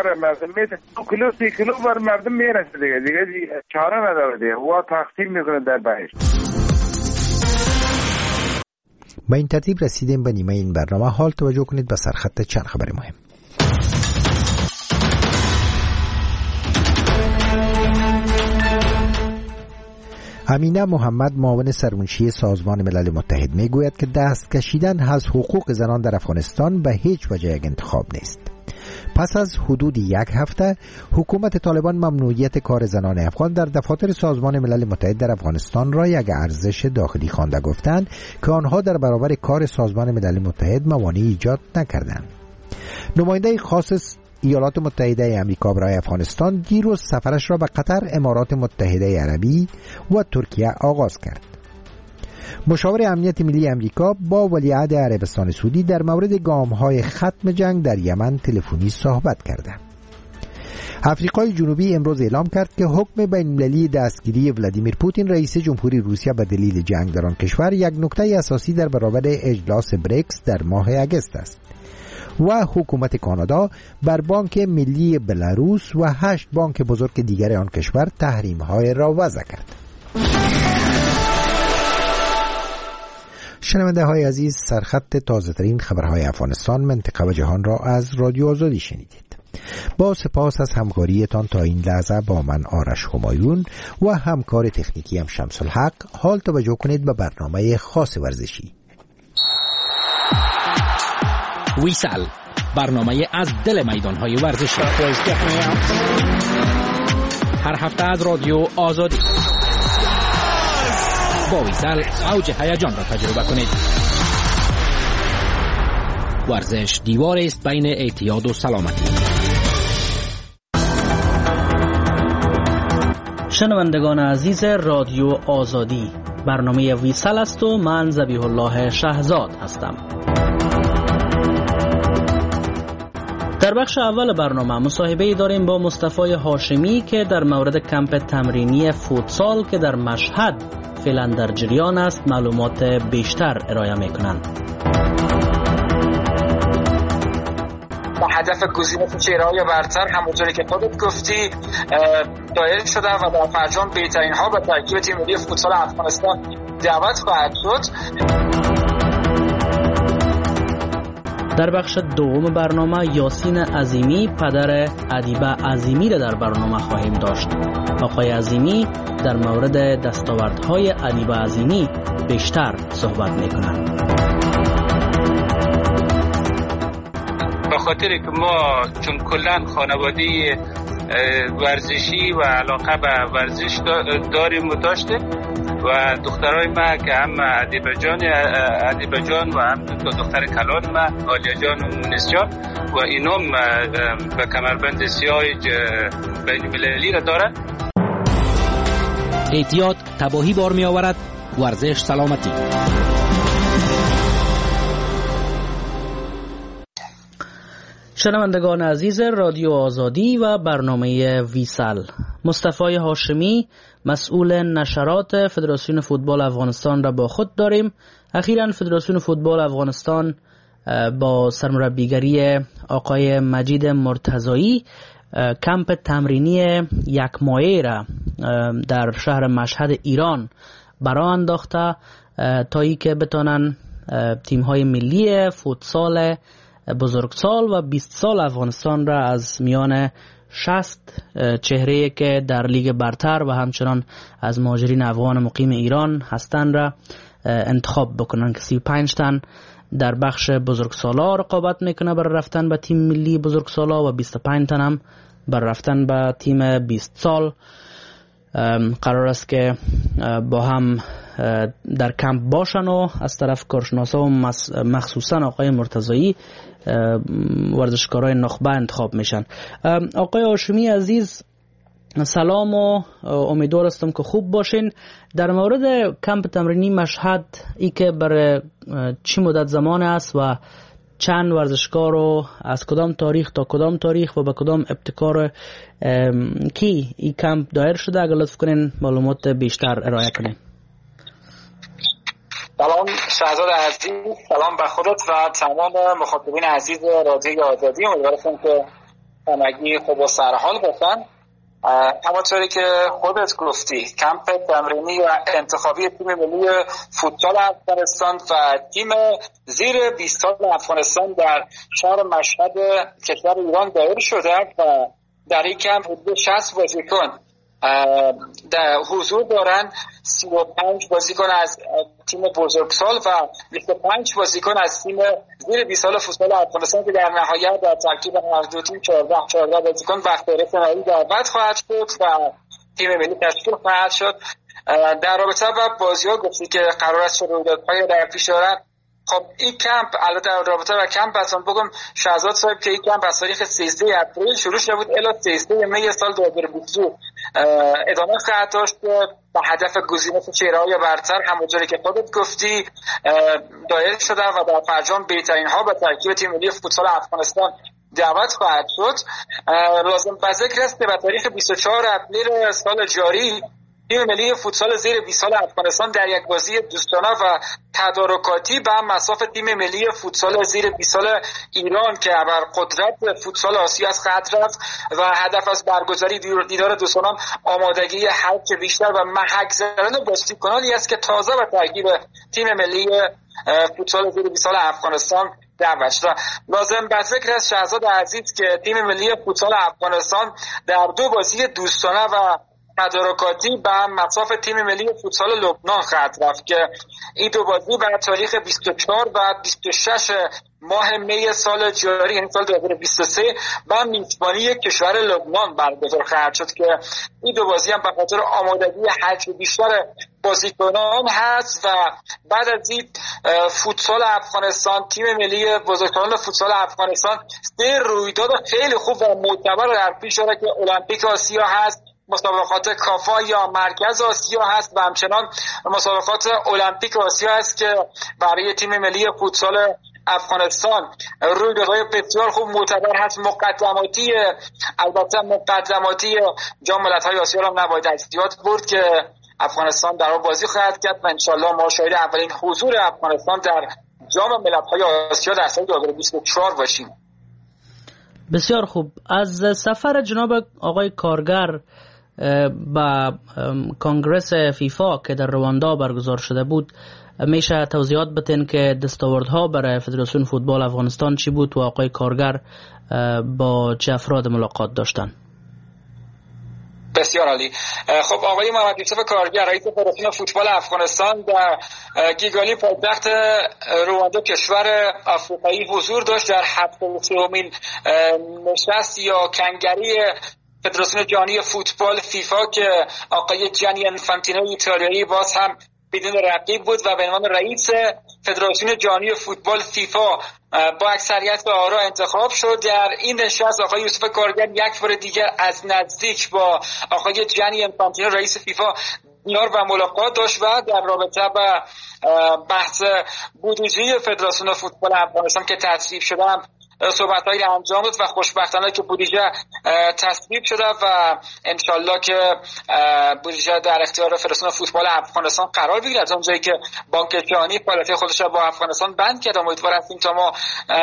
کار مردم میده 2 کیلو 3 کیلو بر مردم میرسه دیگه چاره نداره دیگه و تقسیم میکنه در بهشت. با این ترتیب رسیدیم به نیمه این برنامه. حال توجه کنید به سرخط چند خبر مهم. امینه محمد معاون سرمنشی سازمان ملل متحد میگوید که دست کشیدن از حقوق زنان در افغانستان به هیچ وجه یک انتخاب نیست. پس از حدود 1 هفته حکومت طالبان ممنوعیت کار زنان افغان در دفاتر سازمان ملل متحد در افغانستان را یک ارزش داخلی خوانده، گفتند که آنها در برابر کار سازمان ملل متحد موانعی ایجاد نکردند. نماینده خاص ایالات متحده آمریکا برای افغانستان دیروز سفرش را به قطر، امارات متحده عربی و ترکیه آغاز کرد. مشاور امنیت ملی آمریکا با ولیعهد عربستان سعودی در مورد گام‌های ختم جنگ در یمن تلفنی صحبت کرده. آفریقای جنوبی امروز اعلام کرد که حکم بین‌المللی دستگیری ولادیمیر پوتین رئیس جمهوری روسیه به دلیل جنگ در آن کشور یک نکته اساسی در برابر اجلاس بریکس در ماه اگست است. و حکومت کانادا بر بانک ملی بلاروس و 8 بانک بزرگ دیگر آن کشور تحریم‌های را وضع کرد. شنونده های عزیز، سرخط تازه ترین خبرهای افغانستان، منطقه و جهان را از رادیو آزادی شنیدید. با سپاس از همکاریتان تا این لحظه با من آرش همایون و همکار تکنیکی هم شمس الحق. حال توجه کنید به برنامه خاص ورزشی. ویسال، برنامه از دل میدانهای ورزشی، هر هفته از رادیو آزادی. با ویسال اوج هیجان را تجربه کنید. ورزش دیوار است بین اعتیاد و سلامتی. شنوندگان عزیز رادیو آزادی، برنامه ویسال است و من ذبیح الله شهزاد هستم. در بخش اول برنامه مصاحبه‌ای داریم با مصطفی هاشمی که در مورد کمپ تمرینی فوتسال که در مشهد فعلا در جریان است معلومات بیشتر ارائه می‌کنند. هدف گزینش چهره‌های برتر همونطوری که خودت گفتی دایر شده و در فرجام بهترین ها به ترکیب تیم ملی فوتسال افغانستان دعوت خواهد شد. در بخش دوم برنامه یاسین عظیمی پدر ادیبه عظیمی را در برنامه خواهیم داشت. آقای عظیمی در مورد دستاوردهای ادیبه عظیمی بیشتر صحبت می‌کنند. به خاطر که ما چون کلاً خانواده ورزشی و علاقه به ورزش داریم و داشته و دخترای ما که هم ادیبه جان و هم دختر کلان ما عالیه جان و مونس جان و اینام به کمربند سیاه بین المللی را دارن. اعتیاد تباهی بار می آورد، ورزش سلامتی. شنوندگان عزیز رادیو آزادی و برنامه ویسال، مصطفی هاشمی مسئول نشرات فدراسیون فوتبال افغانستان را با خود داریم. اخیراً فدراسیون فوتبال افغانستان با سرمربیگری آقای مجید مرتضایی کمپ تمرینی 1 ماهه را در شهر مشهد ایران برای انداخته تا ای که بتانن تیم‌های ملی فوتسال بزرگسال و 20 سال افغانستان را از میان 60 چهره که در لیگ برتر و همچنان از مهاجرین افغان مقیم ایران هستند را انتخاب بکنن که 35 تن در بخش بزرگسالا رقابت میکنه برای رفتن به تیم ملی بزرگسالا و 25 تن هم برای رفتن به تیم 20 سال. قرار است که با هم در کمپ باشن و از طرف کارشناسا و مخصوصا آقای مرتضایی ورزشکارای نخبه انتخاب میشن. آقای هاشمی عزیز سلام و امیدوار هستم که خوب باشین. در مورد کمپ تمرینی مشهد ای که برای چی مدت زمان است و چند ورزشکار رو از کدام تاریخ تا کدام تاریخ و به کدام ابتکار کی این کمپ دایر شده، اگر لطف کنین معلومات بیشتر ارائه کنین. سلام شهزاد عزیز، سلام به خودت و تمام مخاطبین عزیز رادیو آزادی. امیدوارم که همگی خوب و سرحال باشن. همونطوری که خودت گفتی کمپ تمرینی و انتخابی تیم ملی فوتبال افغانستان و تیم زیر 20 سال افغانستان در شهر مشهد کشور ایران دایر شده و در این کمپ حدود 60 بازیکن در حضور دارن. 35 بازیکن از تیم بزرگسال و 25 بازیکن از تیم زیر 20 سال فوتبال افغانستان که در نهایت در ترکیب هر دو تیم 14 بازیکن وقت رسانه‌ای دعوت خواهد شد و تیم ملی تشکیل خواهد شد. در رابطه با بازی‌ها گفتی که قرار است رویدادهای در پیش دارد. خب این کمپ البته در رابطه با کمپ اصلا بگم شهزاد صاحب که این کمپ از تاریخ 13 اپریل شروع شده بود الی 13 می سال 2022 ادامه خواهد داشت با هدف گزینش چهره‌های برتر همونطوری که خودت گفتی دایر شده و در فرجام بهترین ها به ترکیب تیم ملی فوتبال افغانستان دعوت خواهد شد. لازم به ذکر است که به تاریخ 24 اپریل سال جاری تیم ملی فوتسال زیر 20 سال افغانستان در یک بازی دوستانه و تدارکاتی به مصاف تیم ملی فوتسال زیر 20 سال ایران که بر قدرت فوتسال آسیا از خط رفت و هدف از برگزاری دیدار دوستانان آمادگی حرک بیشتر و محک زدن بازیکنانی است که تازه به ترکیب تیم ملی فوتسال زیر 20 سال افغانستان دعوت شد. لازم به ذکر است شهزاد عزیز که تیم ملی فوتسال افغانستان در دو بازی دوستانه و تدارکاتی به مصاف تیم ملی فوتسال لبنان خواهد رفت که این دو بازی بر تاریخ 24 و 26 ماه می سال جاری یعنی سال 2023 با میزبانی کشور لبنان برگزار خواهد شد که این دو بازی هم به خاطر آمادگی حجم بیشتر بازیکنان هست و بعد از این فوتسال افغانستان تیم ملی بزرگسالان فوتسال افغانستان سه رویداد خیلی خوب و معتبر در پیش داره که المپیک آسیا هست، مسابقات کافا یا مرکز آسیا هست و همچنان مسابقات المپیک آسیا هست که برای تیم ملی فوتسال افغانستان رویدادهای بسیار خوب معتبر هست. مقدماتی جام ملت‌های آسیا را نباید از یاد برد که افغانستان در آن بازی خواهد کرد و انشالله ما شاهد اولین حضور افغانستان در جام ملت‌های آسیا در سال 2024 باشیم. بسیار خوب. از سفر جناب آقای کارگر با کنگرس فیفا که در رواندا برگزار شده بود میشه توضیحات بدین که دستاوردها برای فدراسیون فوتبال افغانستان چی بود و آقای کارگر با چه افراد ملاقات داشتن؟ بسیار عالی. خب آقای محمد یوسف کارگر رئیس فدراسیون فوتبال افغانستان در گیگالی پایتخت رواندا کشور آفریقایی حضور داشت در 73مین نشست یا کنگره فدراسیون جهانی فوتبال فیفا که آقای جانی انفانتینو ایتالیایی باز هم بدون رقیب بود و به عنوان رئیس فدراسیون جهانی فوتبال فیفا با اکثریت آرا انتخاب شد. در این نشست آقای یوسف کارگر یک بار دیگر از نزدیک با آقای جانی انفانتینو رئیس فیفا دیدار و ملاقات داشت و در رابطه با بحث بودجه فدراسیون فوتبال افغانستان که تصویب شده صحبت‌هایی انجام داد و خوشبختانه که بودجه تصویب شده و انشالله که بودجه در اختیار فدراسیون فوتبال افغانستان قرار بگیره. از اونجایی که بانک جهانی فعالیت خودش را با افغانستان بند کرد امیدوار هستیم تا ما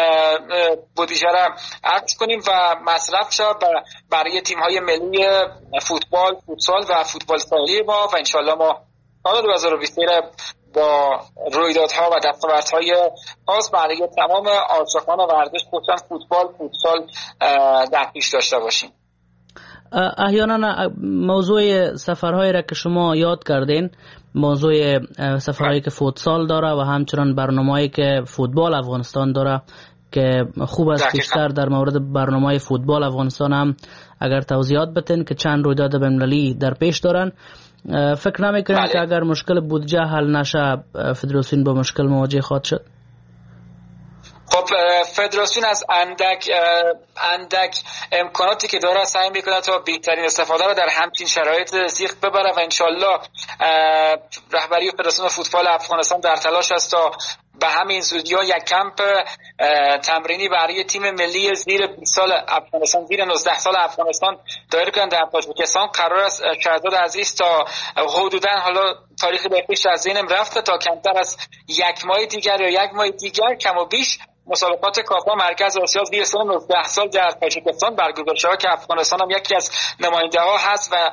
بودجه را عرض کنیم و مصرف شه برای تیم‌های ملی فوتبال، فوتسال و فوتبال سالی ما و انشالله ما سال 2023 با رویدادها و دستاوردهای خاص برای تمام عاشقان ورزش خصوصا فوتبال، فوتسال در پیش داشته باشیم. احیانا موضوع سفرهایی را که شما یاد کردین، موضوع سفرهایی که فوتسال داره و همچنان برنامه‌ای که فوتبال افغانستان داره که خوب است بیشتر در مورد برنامه فوتبال افغانستان هم اگر توضیحات بدین که چند رویداد بین‌المللی در پیش دارن. فکر نمی‌کنید که اگر مشکل بودجه حل نشه فدراسیون با مشکل مواجه خواهد شد؟ خب فدراسیون از اندک امکاناتی که داره سعی میکنه تا بهترین استفاده رو در همچین شرایط سیخ ببره و انشالله رهبری فدراسیون فوتبال افغانستان در تلاش است تا به همین زودی‌ها یک کمپ تمرینی برای تیم ملی زیر 20 سال افغانستان، زیر 19 سال افغانستان دایر کردن در تاجیکستان. قرار است شهزاد عزیز تا حدوداً، حالا تاریخ دقیقش از ذهنم رفته، تا کمتر از یک ماه دیگر یا یک ماه دیگر کم و بیش مسابقات کافا مرکز آسیا زیر سن 19 سال در تاجیکستان برگزار شود که افغانستان هم یکی از نماینده‌ها هست و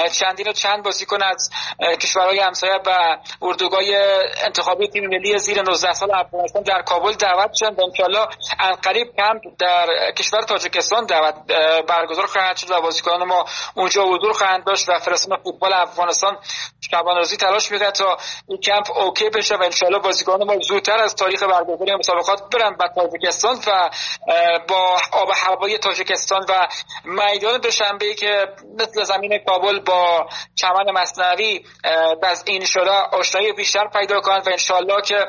چند بازیکن از کشورهای همسایه به اردوگاه انتخابی تیم ملی زیر 19 سال افغانستان در کابل دعوت شدند. ان شاءالله عنقریب کمپ در کشور تاجیکستان برگزار خواهد شد و بازیکنان ما اونجا حضور خواهند داشت و فدراسیون فوتبال افغانستان شبانه‌روزی تلاش می‌کنه تا این کمپ اوکی بشه و ان شاءالله بازیکنان ما زودتر از تاریخ برگزاری مسابقات برن به تاجیکستان و با آب و هوای تاجیکستان و میدان دوشنبه‌ای که مثل زمین کابل با چمن مثنوی از این شده آشنایی بیشتر پیدا کنند و انشالله که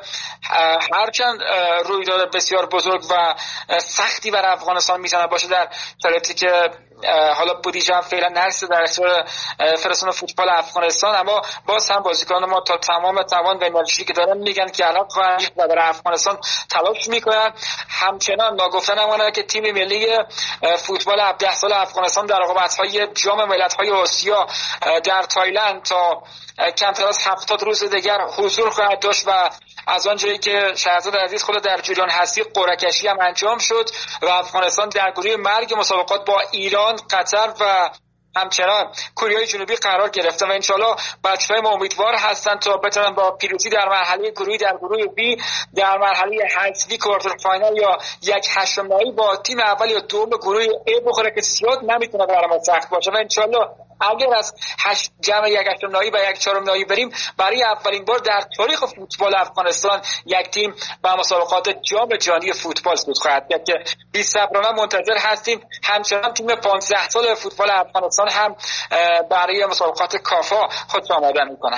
هرچند رویداد بسیار بزرگ و سختی بر افغانستان میتونه باشه در شرایطی که حالا بودجه هم فعلا نرسیده در اختیار فدراسیون فوتبال افغانستان، اما باز هم بازیکنان ما تا تمام توان و انرژی که دارن میگن که الان و برای افغانستان تلاش میکنن. همچنان ناگفته نمانه که تیم ملی فوتبال 17 سال افغانستان در رقابت‌های جام ملت‌های آسیا در تایلند تا کمتر از 70 روز دیگر حضور خواهد داشت و از آنجایی که شهزاد عزیز خود در جریان هستی قرعه کشی هم انجام شد و افغانستان در گروه مرگ مسابقات با ایران، قطر و همچنان کره جنوبی قرار گرفته و انشالله بچه‌های ما امیدوار هستند تا بتونن با پیروزی در مرحله گروهی در گروه بی در مرحله حذفی کوارتر فاینال یا یک هشتم نهایی با تیم اول یا دوم گروه ای بخوره که زیاد نمیتونه برای ما سخت باشه و انشالله اگر از جمع یک هشتم نهایی و یک چهارم نهایی بریم برای اولین بار در تاریخ فوتبال افغانستان یک تیم به مسابقات جام جهانی فوتبال صعود خواهد کرد که بی‌صبرانه منتظر هستیم. همچنان تیم 15 سال فوتبال افغانستان هم برای مسابقات کافا خود آماده میکنه.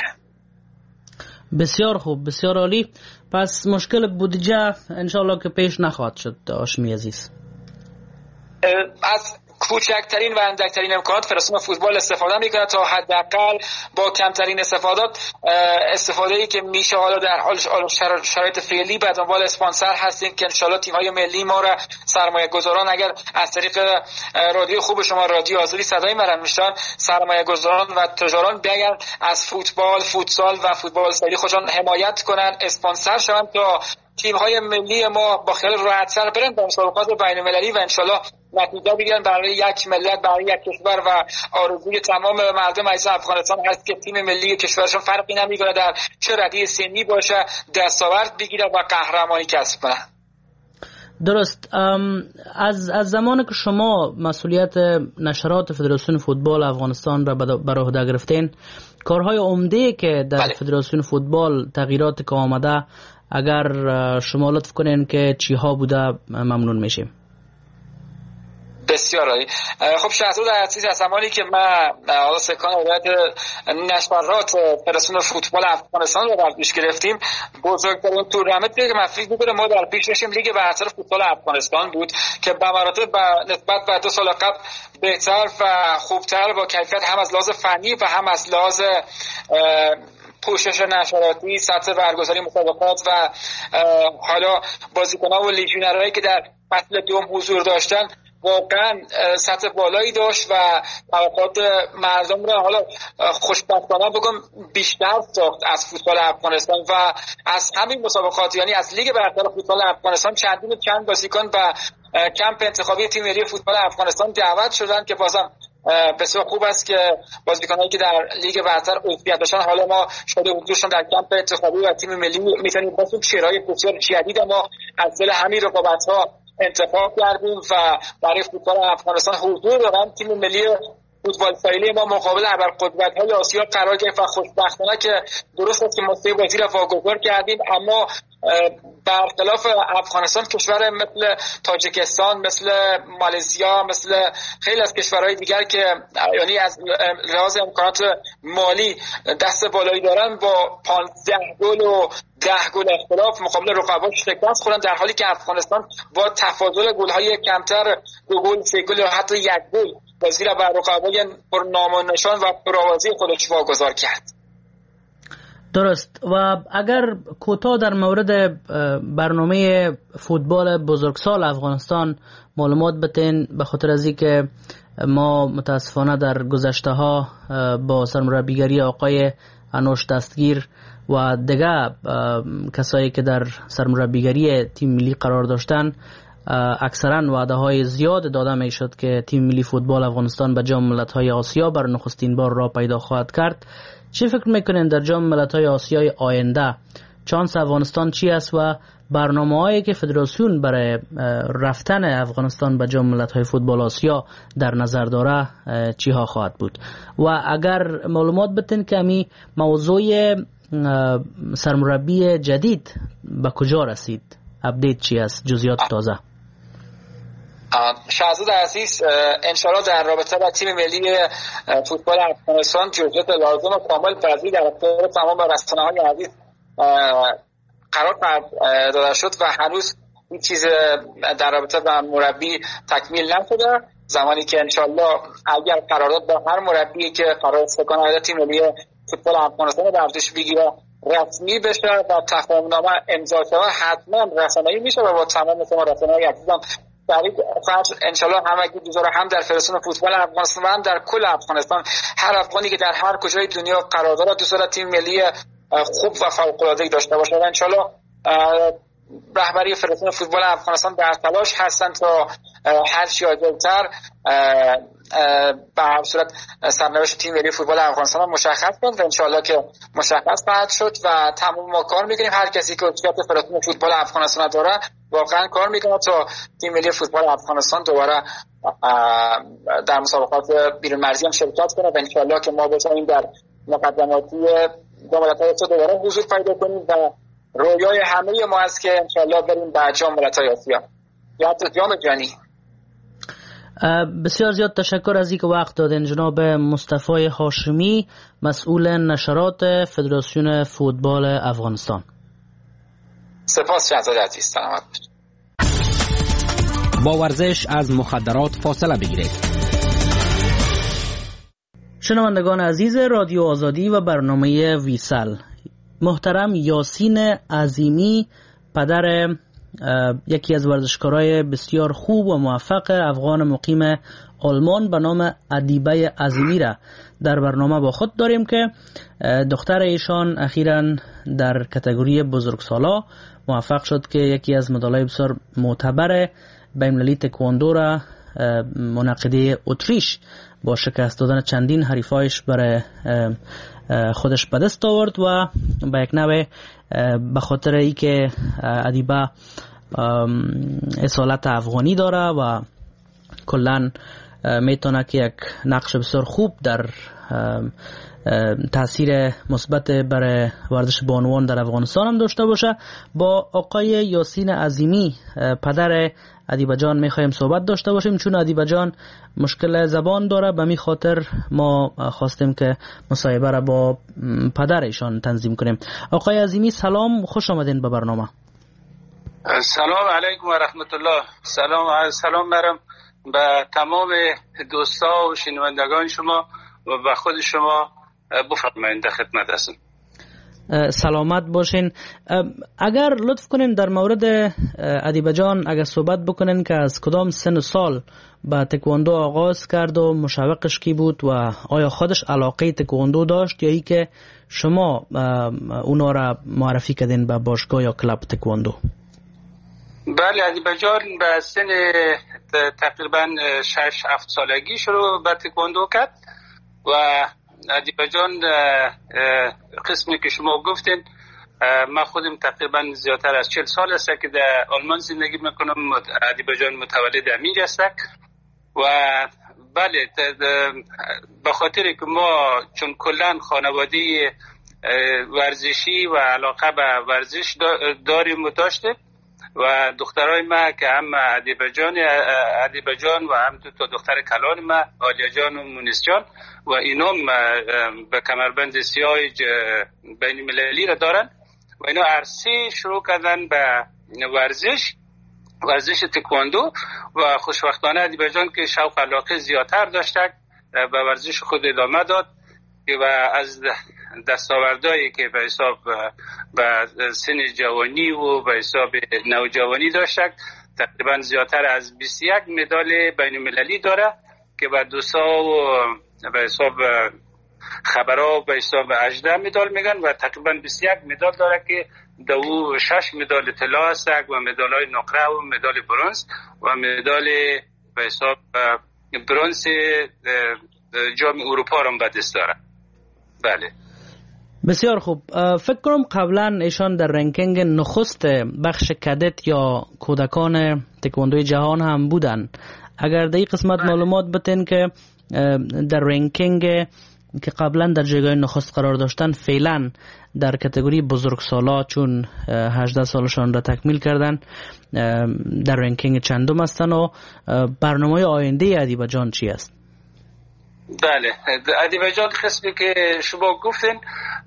بسیار خوب، بسیار عالی. پس مشکل بودجه انشالله که پیش نخواهد شد هاشمی عزیز. از کوچکترین و اندکترین امکانات فدراسیون فوتبال استفاده میکنه تا حداقل با کمترین استفاده‌ای که میشه. حالا در حال شرایط فعلی به دنبال اسپانسر هستیم که انشالله تیم‌های ملی ما را سرمایه‌گذاران اگر از طریق رادیو خوب شما رادیو آزادی صدای مرا میشن، سرمایه‌گذاران و تجاران بیان از فوتبال، فوتسال و فوتبال سری خودشان حمایت کنن، اسپانسر شوند تا تیم‌های ملی ما با خیال راحت‌تر برن به مسابقات بین‌المللی و انشالله نتیجه بگیرن برای یک ملت، برای یک کشور و آرزوی تمام مردم عزیز افغانستان هست که تیم ملی کشورشون فرقی نمی‌کنه در چه ردیع سنی باشه دستاورد بگیره و قهرمانی کسب کنه. درست. از زمانی که شما مسئولیت نشرات فدراسیون فوتبال افغانستان را بر عهده گرفتین، کارهای عمده که در فدراسیون فوتبال تغییرات که آمده اگر شما لطف کنین که چی ها بوده ممنون میشیم. بسیار عالی. خب شهزاد عزیز، از زمانی که من حالا سکان هدایت نشرات فدراسیون فوتبال افغانستان رو در پیش گرفتیم، بزرگترین تورنمنتی که من فکر می‌کنم ما در پیش داشتیم لیگ برتر فوتبال افغانستان بود که به مراتب نسبت به 2 سال قبل بهتر و خوبتر با کیفیت هم از لحاظ فنی و هم از لحاظ پوشش نشراتی، سطح برگزاری مسابقات و حالا بازیکن‌ها و لیژیونرهایی که در فصل دوم حضور داشتن واقعا سطح بالایی داشت و توقعات مردم را حالا خوشبختانه بگم بیشتر ساخت از فوتبال افغانستان و از همین مسابقات، یعنی از لیگ برتر فوتبال افغانستان چند بازیکن و کمپ انتخابی تیم ملی فوتبال افغانستان دعوت شدن که بازم بسیار خوب است که بازیکنایی که در لیگ برتر عضویت داشتن حالا ما شده حضورشون در کمپ انتخابی و تیم ملی میتونیم با چهره‌های بسیار جدید ما از دل همین رقابت‌ها انتخاب کردیم و برای فوتبال افغانستان حضور دارن. تیم ملی فوتبال ساحلی ما مقابل ابرقدرت‌های آسیا قرار گرفت و خوشبختانه که درست است که ما 3 بازی را واگذار کردیم، اما برخلاف افغانستان کشور مثل تاجیکستان، مثل مالزیا، مثل خیلی از کشورهای دیگر که یعنی از لحاظ امکانات مالی دست بالایی دارن با 15 گل و 10 گل اختلاف مقابل رقبا شکست خوردن، در حالی که افغانستان با تفاضل گل‌های کمتر 2 گل، 3 گل یا حتی 1 گل بازی را بر رقبای پر نام و نشان و پرآوازی خودش واگذار کرد. درست. و اگر کوتاه در مورد برنامه فوتبال بزرگسال افغانستان معلومات بتین، به خاطر از اینکه ما متاسفانه در گذشته ها با سرمربیگری آقای انوش دستگیر و دیگه کسایی که در سرمربیگری تیم ملی قرار داشتن اکثرا وعده های زیاد داده می شد که تیم ملی فوتبال افغانستان به جام ملت‌های آسیا بر نخستین بار راه پیدا خواهد کرد. چی فکر میکنین در جام ملت‌های آسیای آینده چانس افغانستان چی است و برنامه‌هایی که فدراسیون برای رفتن افغانستان به جام ملت‌های فوتبال آسیا در نظر داره چی ها خواهد بود؟ و اگر معلومات بتین که می موضوع سرمربی جدید به کجا رسید، اپدیت چی است، جزئیات تازه؟ شهزاد عزیز، انشالله در رابطه با تیم ملی فوتبال افغانستان جزئیات لازم و کامل پذیر در اختیار تمام رسانه‌های عزیز قرار داده شد و هنوز این چیز در رابطه با مربی تکمیل نشده. زمانی که انشالله اگر قرارداد با هر مربی که قرار است کنه تیم ملی فوتبال افغانستان ورزش بگیره رسمی بشه و تفاهمنامه امضا شده، حتما رسانه‌ای میشه و با تمام شما رسانه‌های عزیزم در این فصل انشالله همگی دوزار هم در فدراسیون فوتبال افغانستان و هم در کل افغانستان هر افغانی که در هر کجای دنیا قرار داره دوست داره تیم ملی خوب و فوق‌العاده‌ای داشته باشه و انشالله رهبری فدراسیون فوتبال افغانستان در تلاش هستند تا هر چی عاجل‌تر به هر صورت سرنوشت تیم ملی فوتبال افغانستان مشخص کنند و انشالله که مشخص خواهد شد و تمام ما کار میکنیم. هر کسی که عضویت فدراسیون فوتبال افغانستان داره واقعا کار میکنه تا تیم ملی فوتبال افغانستان دوباره در مسابقات بیرون مرزی هم شرکت کنه و انشالله که ما بتونیم در مقدماتی ملت‌های آسیا دوباره حضور پیدا کنیم و رویای همه ما است که انشالله بریم به جام ملت‌های آسیا یا حتی جام جهانی. بسیار زیاد تشکر از اینکه وقت دادین جناب مصطفی هاشمی، مسئول نشرات فدراسیون فوتبال افغانستان. سپاس شهزاده عزیز، سلامت باشید. با ورزش از مخدرات فاصله بگیرید. شنوندگان عزیز رادیو آزادی و برنامه ویسل، محترم یاسین عظیمی، پدر یکی از ورزشکارای بسیار خوب و موفق افغان مقیم آلمان به نام ادیبه عظیمی را در برنامه با خود داریم که دختر ایشان اخیراً در کاتگوری بزرگسالا موفق شد که یکی از مدال‌های بسیار معتبر بین‌المللی تکواندو را منعقده اتریش با شکست دادن چندین حریفایش برای خودش به دست آورد و به یک نوع به خاطر ای که ادیبه اصالت افغانی داره و کلن میتونه که یک نقش بسیار خوب در تاثیر مثبت برای ورزش با عنوان در افغانستان هم داشته باشه. با آقای یاسین عظیمی پدر ادیبه جان میخوایم صحبت داشته باشیم، چون ادیبه جان مشکل زبان داره، به می خاطر ما خواستیم که مصاحبه را با پدر ایشان تنظیم کنیم. آقای عظیمی سلام، خوش آمدین به برنامه. سلام علیکم و رحمت الله. سلام برم به تمام دوستا و شنوندگان شما و به خود شما. بفرمایید در خدمت هستم. سلامت باشین. اگر لطف کنین در مورد ادیبه جان اگر صحبت بکنین که از کدام سن و سال با تکواندو آغاز کرد و مشوقش کی بود و آیا خودش علاقه تکواندو داشت یا ای که شما اونا را معرفی کردین به باشگاه یا کلاب تکواندو؟ بله، ادیبه جان به سن تقریبا 6-7 سالگی شروع به تکواندو کرد و ادیبه جان قسمی که شما گفتین، من خودم تقریبا زیادتر از 40 سال است که در آلمان زندگی میکنم. ادیبه جان متولد همینجا است و بله به خاطر که ما چون کلن خانواده ورزشی و علاقه به ورزش داریم و داشتیم و دخترای ما که هم ادیبه جان و هم دو دختر کلان ما آلیا جان و مونس جان و اینا به کمربند سیاه بین المللی را دارن و اینا عرصه شروع کردن به ورزش تکواندو و خوشبختانه ادیبه جان که شوق علاقه زیادتر داشته به ورزش خود ادامه داد و از دستاوردهایی که به حساب به سن جوانی و به حساب نوجوانی داشته، تقریبا زیادتر از 21 مدال بین المللی داره که به دوسا و به حساب خبرها به حساب 18 مدال میگن و تقریبا 21 مدال داره که دو 6 مدال طلا هست و مدال‌های نقره و مدال برنز و مدال به حساب برنز جام اروپا رو به دست داره. بله بسیار خوب. فکر کنم قبلا ایشان در رنکینگ نخست بخش کدت یا کودکان تکواندوی جهان هم بودن. اگر در این قسمت معلومات بتین که در رنکینگ که قبلا در جایگاه نخست قرار داشتن فعلا در کاتگوری بزرگسالا چون 18 سالشان را تکمیل کردن در رنکینگ چندم هستن و برنامه آینده ادیبجان چی است؟ بله ادیبجان قسمی که شما گفتین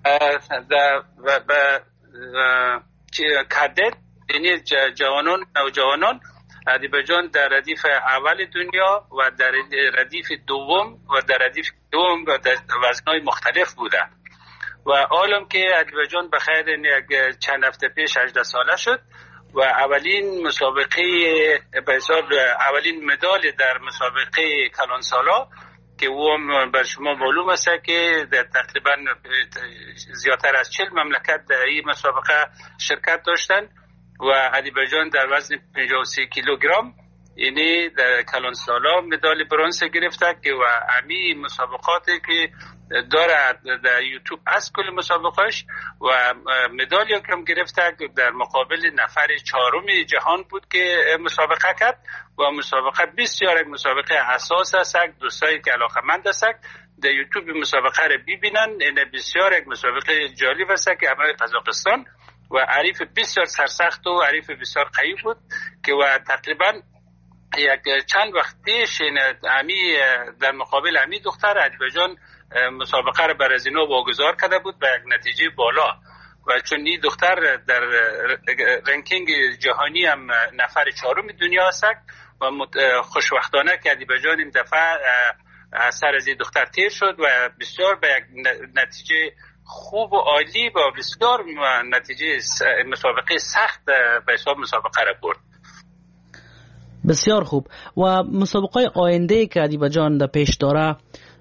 کدت یعنی جوانان نوجوانان ادیبجان در ردیف اول دنیا و در ردیف دوم و در ردیف دوم و در وزنهای مختلف بودن و عالم که ادیبجان بخیر چند هفته پیش 18 ساله شد و اولین مسابقه به حساب اولین مدال در مسابقه کلانسالا که او بر شما معلوم است که در تقریبا زیادتر از 40 مملکت در این مسابقه شرکت داشتن و ادیبجان در وزن 53 کیلوگرم یعنی در کلانسالا مدال برنز گرفته که و امی مسابقاتی که داره در یوتیوب از کل مسابقاش و مدالی که هم گرفته در مقابل نفر چهارم جهان بود که مسابقه کرد و مسابقه بسیار یک مسابقه اساس است. دوستایی که علاقه‌مند هستند در یوتیوب مسابقه رو ببینن. این بسیار یک مسابقه جالب است که برای قزاقستان و عریف بسیار سرسخت و عریف بسیار قوی بود که و تقریبا یک چند وقت پیش امی در مقابل امی دختر ادیبجان مسابقه را بر از اینا واگذار کرده بود به یک نتیجه بالا و چون این دختر در رنکینگ جهانی هم نفر چهارم دنیا است و خوشبختانه که ادیبجان این دفعه از سر از این دختر تیر شد و بسیار به یک نتیجه خوب و عالی و بسیار نتیجه مسابقه سخت به حساب مسابقه را برد. بسیار خوب. و مسابقه آینده که ادیبجان در پیش داره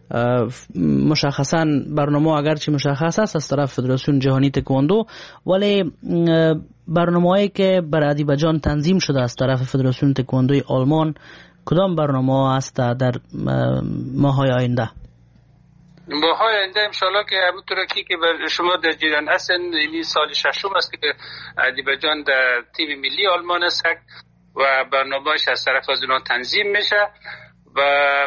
مشخصا برنامه اگرچه مشخص است از طرف فدراسیون جهانی تکواندو ولی برنامه‌ای که بر ادیبجان تنظیم شده از طرف فدراسیون تکواندوی آلمان کدام برنامه است در ماه‌های آینده؟ ماه‌های آینده انشالله که همونطور که شما در جریان هستن این سال ششم است که ادیبجان در تیم ملی آلمان است و برنامه‌اش از طرف از اونها تنظیم میشه و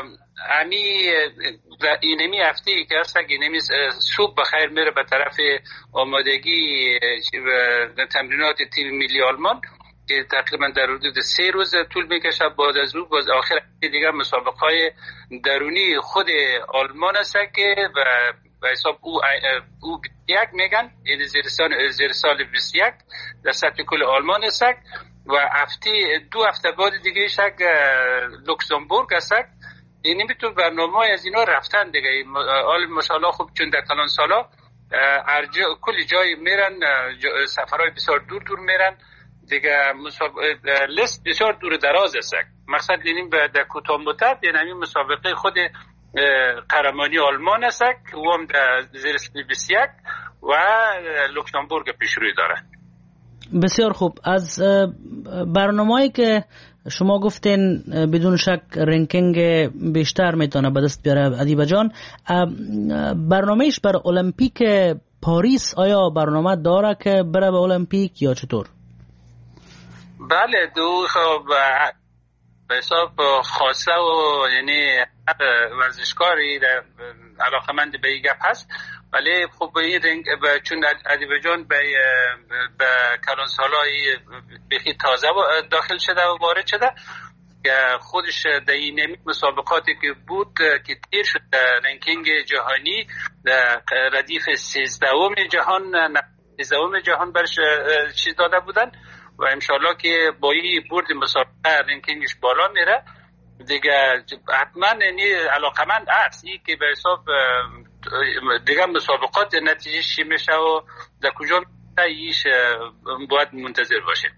اینمی هفته که هست اینمی صبح بخیر میره به طرف آمادگی تمرینات تیم ملی آلمان که تقریبا در حدود 3 روز طول میکشه. بعد از او باز آخر دیگه مسابقه های درونی خود آلمان است که به حساب او 21 میگن یعنی زیر سال 21 در سطح کل آلمان است و دو هفته بعد دیگه شک لوکزامبورگ است. این میتونه برنامه از اینا رفتن دیگه حال ماشاءالله خوب چون در کلان سالا کل جای میرن سفرهای بسیار دور میرن دیگه لیست بسیار دور دراز است. مقصد اینیم در کوتاه مدت یعنی مسابقه خود قهرمانی آلمان است که هم در زیر 21 و لوکزامبورگ پیشروی داره. بسیار خوب. از برنامه‌ای که شما گفتین بدون شک رنکینگ بیشتر میتونه به دست بیاره ادیبجان، برنامه‌اش بر المپیک پاریس آیا برنامه داره که بره به المپیک یا چطور؟ بله دو به حساب خاصه و یعنی ورزشکاری علاقمند به این گپ هست ولی خب چون ادیبجان به کلانسالای بخی تازه داخل شده و وارد شده خودش در این مسابقاتی که بود که تیر شد رنکینگ جهانی ردیف 13ام جهان برش چیز داده بودن و انشالله که با این برد مسابقه رنکینگش بالا میره دیگه حتما یعنی علاقمند است این که به حساب دیگه مسابقات نتیجه چی میشه و در کجا ایش باید منتظر باشیم.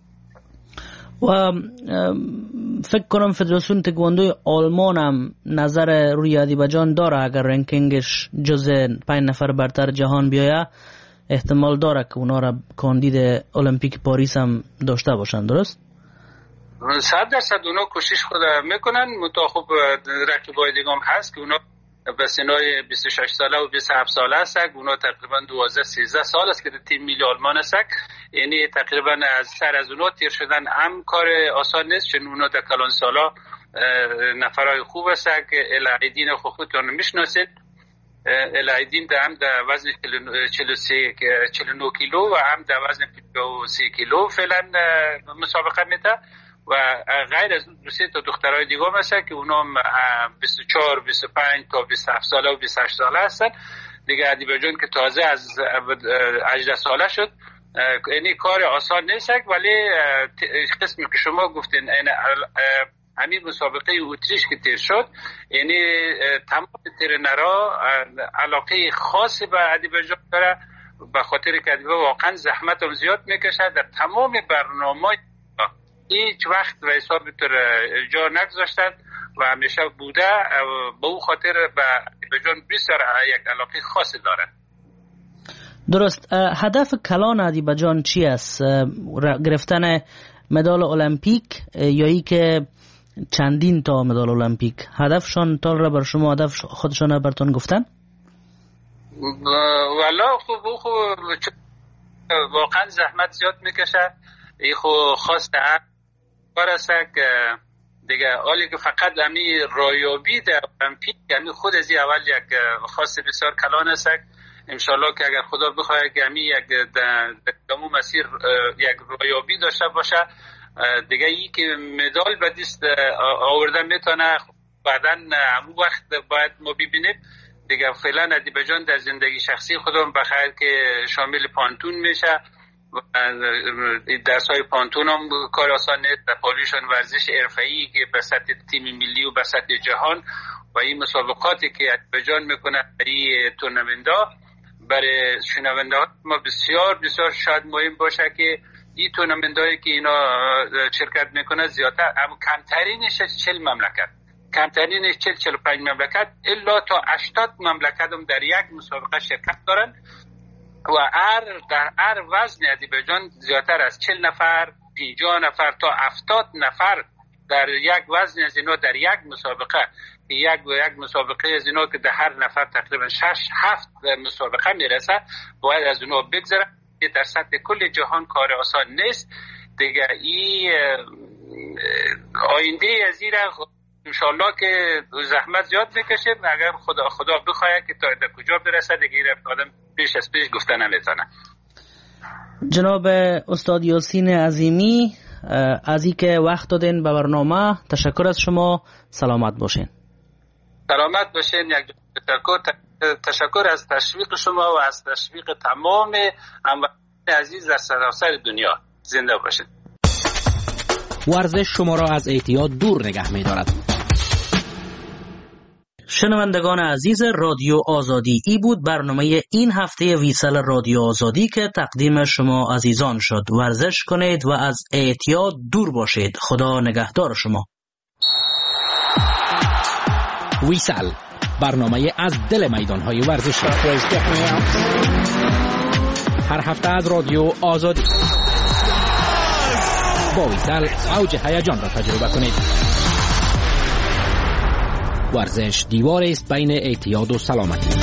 و فکر کنم فدراسیون تکواندوی آلمان هم نظر روی آذربایجان داره، اگر رنکینگش جز 5 نفر برتر جهان بیایه احتمال داره که اونا را کاندید المپیک پاریس هم داشته باشن، درست؟ 100% اونا کوشش خود میکنن، منتها خب رقیبای دیگه هم هست که اونا به سنای 26 ساله و 27 ساله هست. اونا تقریبا 12-13 سال است که تیم ملی آلمان است، یعنی تقریبا از سر از اونا تیر شدن هم کار آسان نیست، چون اونا در کلان سالا نفرای خوب است که العیدین خودتون میشناسید. العیدین هم در وزن 49 کیلو و هم در وزن 53 کیلو فعلا مسابقه میده و غیر از دو سه تا دخترای دیگه هم هستن که اونا 24 25 تا 27 ساله و 28 ساله هستن دیگه. آذربایجان که تازه از 18 ساله شد، یعنی کار آسان نیست، ولی قسمی که شما گفتین همین مسابقه اتریش که تیر شد، یعنی تمام ترینرها علاقه خاصی به آذربایجان داره، به خاطر که واقعا زحمت هم زیاد میکشه در تمام برنامه، هیچ وقت و حساب تر جا نگذاشتن و همیشه بوده. به اون خاطر به آذربایجان بسیار یک علاقه خاصی داره. درست. هدف کلان آذربایجان چی است؟ گرفتن مدال المپیک یا ای که چندین تا مدال المپیک؟ هدفشان تا را بر شما هدف خودشان براتون گفتن؟ والا خوب واقعا زحمت زیاد میکشه، ای خو خواسته کار است که دیگه حالی که فقط همی رایابی در المپیک، همی خود از اول یک خاص بسیار کلان است. انشالله که اگر خدا بخواه که همی یک دمو مسیر یک رایابی داشته باشه دیگه، ای که مدال به دست آورده میتونه بعدا همون وقت باید ما ببینیم دیگه. فعلا آذربایجان در زندگی شخصی خودم بخیر که شامل پانتون میشه، درسای پانتون هم کار آسان نیست، در پالیشان ورزش حرفه‌ای که به سطح تیم ملی و به سطح جهان و این مسابقاتی که آذربایجان میکنه برای تورنمنت‌ها برای شنونده‌ها ما بسیار بسیار شاید مهم باشه که این تورنمنت‌هایی که اینا شرکت میکنه زیادتر، اما کمترینش 40 مملکت، کمترینش 40-45 مملکت الا تا 80 مملکت هم در یک مسابقه شرکت دارن و در هر وزن آذربایجان زیادتر از 40 نفر 50 نفر تا 70 نفر در یک وزن از اینا در یک مسابقه، یک مسابقه از اینا که در هر نفر تقریبا 6-7 مسابقه میرسه باید از اینا بگذره. در سطح کل جهان کار آسان نیست دیگه. این آینده از این انشالله که زحمت زیاد بکشیم، اگر خدا بخواه که تا در کجا برسه دیگه آدم پیش از پیش گفته نمیتونه. جناب استاد یاسین عظیمی از این که وقت دادین به برنامه تشکر از شما. سلامت باشین. سلامت باشین. یک تشکر از تشویق شما و از تشویق تمام هموطنان عزیز در سراسر دنیا. زنده باشید. ورزش شما را از اعتیاد دور نگه می‌دارد. شنوندگان عزیز رادیو آزادی، ای بود برنامه این هفته ویسال رادیو آزادی که تقدیم شما عزیزان شد. ورزش کنید و از اعتیاد دور باشید. خدا نگهدار شما. ویسال، برنامه از دل میدان‌های ورزشی. هر هفته از رادیو آزادی. با ویسال اوج هیجان را تجربه کنید. ورزش دیواری است بین اعتیاد و سلامتی.